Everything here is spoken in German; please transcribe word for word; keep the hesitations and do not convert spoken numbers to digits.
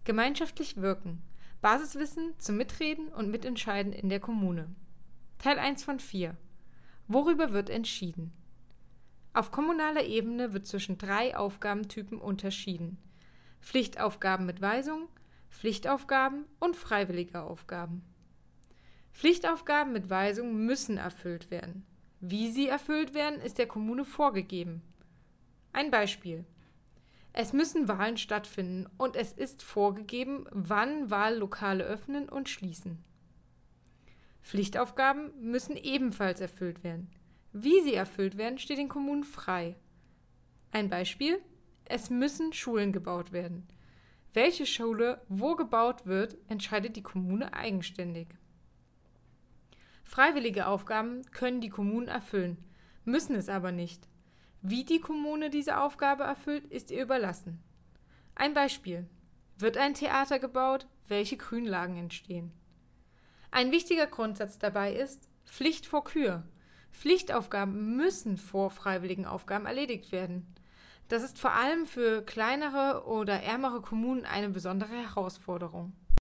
Gemeinschaftlich wirken. Basiswissen zum Mitreden und Mitentscheiden in der Kommune. Teil eins von vier. Worüber wird entschieden? Auf kommunaler Ebene wird zwischen drei Aufgabentypen unterschieden: Pflichtaufgaben mit Weisung, Pflichtaufgaben und freiwillige Aufgaben. Pflichtaufgaben mit Weisung müssen erfüllt werden. Wie sie erfüllt werden, ist der Kommune vorgegeben. Ein Beispiel: Es müssen Wahlen stattfinden und es ist vorgegeben, wann Wahllokale öffnen und schließen. Pflichtaufgaben müssen ebenfalls erfüllt werden. Wie sie erfüllt werden, steht den Kommunen frei. Ein Beispiel: Es müssen Schulen gebaut werden. Welche Schule wo gebaut wird, entscheidet die Kommune eigenständig. Freiwillige Aufgaben können die Kommunen erfüllen, müssen es aber nicht. Wie die Kommune diese Aufgabe erfüllt, ist ihr überlassen. Ein Beispiel: Wird ein Theater gebaut, welche Grünlagen entstehen? Ein wichtiger Grundsatz dabei ist Pflicht vor Kür. Pflichtaufgaben müssen vor freiwilligen Aufgaben erledigt werden. Das ist vor allem für kleinere oder ärmere Kommunen eine besondere Herausforderung.